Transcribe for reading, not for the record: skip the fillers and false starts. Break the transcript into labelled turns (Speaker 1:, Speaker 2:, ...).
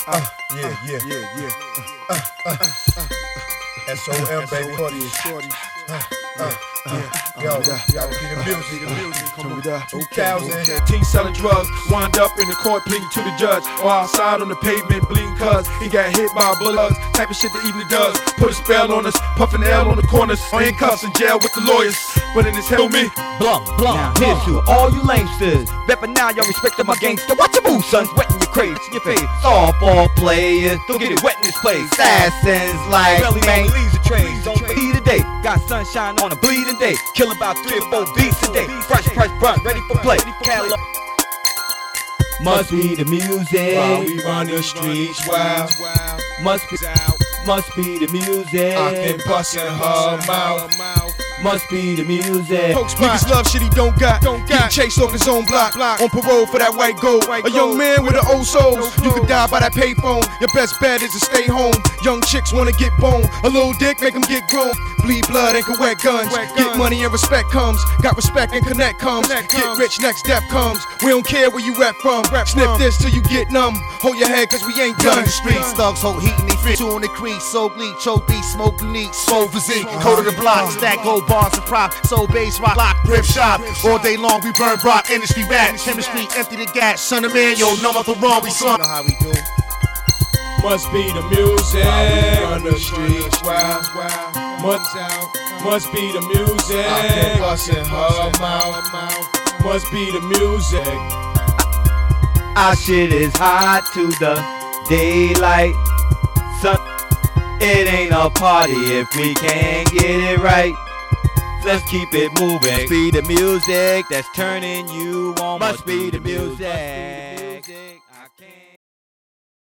Speaker 1: SOM, baby. Yo, be the music. 2000.
Speaker 2: Selling drugs, wind up in the court pleading to the judge, or outside on the pavement bleeding cuz he got hit by bullets. Type of shit that even does put a spell on us, puffin' L on the corners, handcuffs in jail with the lawyers, but in his hell me.
Speaker 3: Blum, here's to all you lamesters. Reppin' now, y'all respectin' my gangster. Watch your move, sons, wettin' your crates in your face. Softball players, don't get it wet in this place. Assassins like man, leaves the trains. Don't be the day. Got sunshine on a bleeding day. Kill about 3 or 4 beats a day. Fresh brunt, ready for play. Cali must be the music.
Speaker 2: While we run the streets wild,
Speaker 3: Must be the music.
Speaker 2: I can bust in her mouth.
Speaker 3: Must be the music.
Speaker 2: Niggas love shit he don't got. Getting chased off his own block. On parole for that white gold. A young man with an old soul. You could die by that payphone. Your best bet is to stay home. Young chicks wanna get boned. A little dick make them get grown. Bleed blood and can wet guns. Get money and respect comes. Got respect and connect comes. Get rich next step comes. We don't care where you rap from. Snip this till you get numb. Hold your head cause we ain't done.
Speaker 4: Streets, thugs hold heat in they fit. 2 on the crease, so bleak, choke beat, smoking leak, soul physique, code of the block, stack gold bars and prop, soul bass rock, grip shop. All day long we burn rock, industry rap, chemistry, empty the gas, son of man, yo, number for wrong, we slump. Know how we do.
Speaker 2: Must be the music. On the streets wild. Must be the music.
Speaker 1: I can bust in her mouth.
Speaker 2: Must be the music.
Speaker 3: Our shit is hot to the daylight. Son, it ain't a party if we can't get it right. Let's keep it moving. Must be the music that's turning you on. Must be the music.